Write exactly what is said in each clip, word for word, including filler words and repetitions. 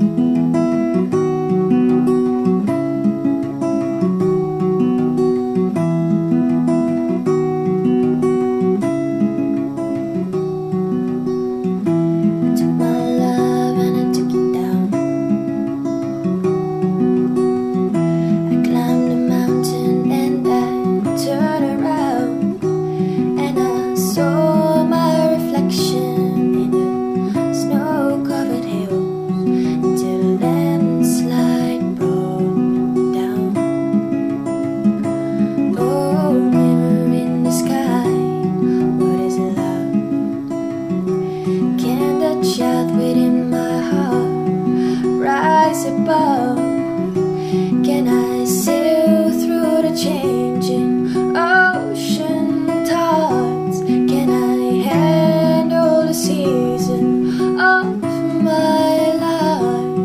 Child within my heart rise above. Can I sail through the changing ocean tides? Can I handle the season of my life?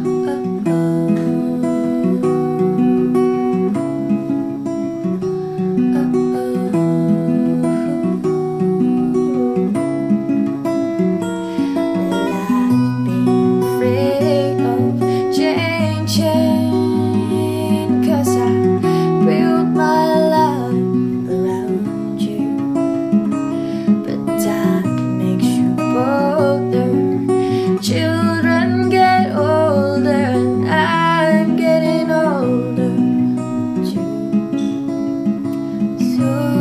Uh-oh. Uh-oh. Children get older and I'm getting older too. So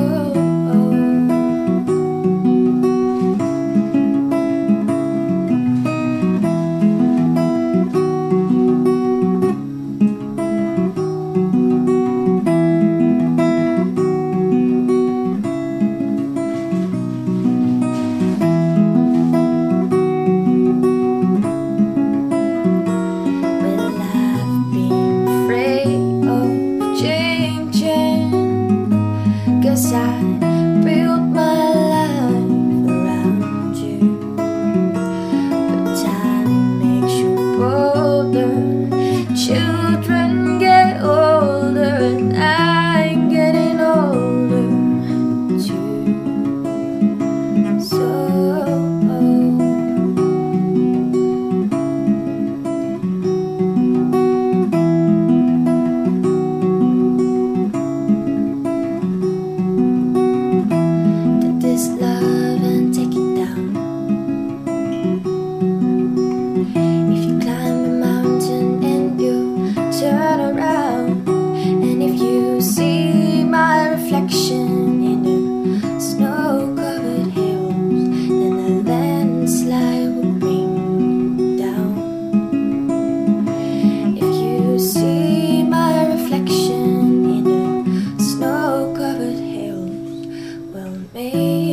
I built my life around you, but time makes you bolder. Children get older and I'm getting older too. So love and take it down. If you climb a mountain and you turn around, and if you see my reflection in the snow-covered hills, then a landslide will bring down. If you see my reflection in the snow-covered hills, well, maybe